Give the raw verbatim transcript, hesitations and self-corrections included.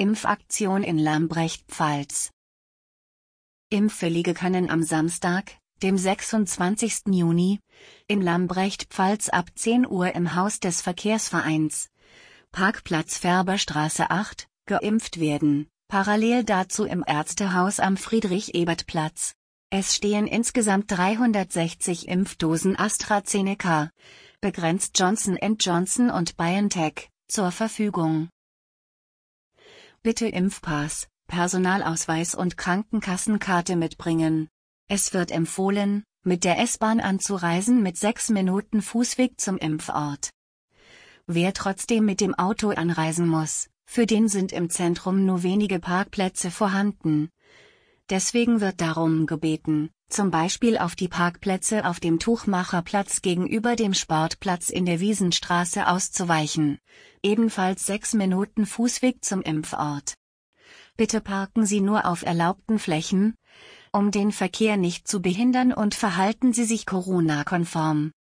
Impfaktion in Lambrecht-Pfalz. Impfwillige können am Samstag, dem sechsundzwanzigsten Juni, in Lambrecht-Pfalz ab zehn Uhr im Haus des Verkehrsvereins, Parkplatz Färberstraße acht, geimpft werden, parallel dazu im Ärztehaus am Friedrich-Ebert-Platz. Es stehen insgesamt dreihundertsechzig Impfdosen AstraZeneca, begrenzt Johnson and Johnson und BioNTech, zur Verfügung. Bitte Impfpass, Personalausweis und Krankenkassenkarte mitbringen. Es wird empfohlen, mit der S-Bahn anzureisen mit sechs Minuten Fußweg zum Impfort. Wer trotzdem mit dem Auto anreisen muss, für den sind im Zentrum nur wenige Parkplätze vorhanden. Deswegen wird darum gebeten, zum Beispiel auf die Parkplätze auf dem Tuchmacherplatz gegenüber dem Sportplatz in der Wiesenstraße auszuweichen, ebenfalls sechs Minuten Fußweg zum Impfort. Bitte parken Sie nur auf erlaubten Flächen, um den Verkehr nicht zu behindern, und verhalten Sie sich Corona-konform.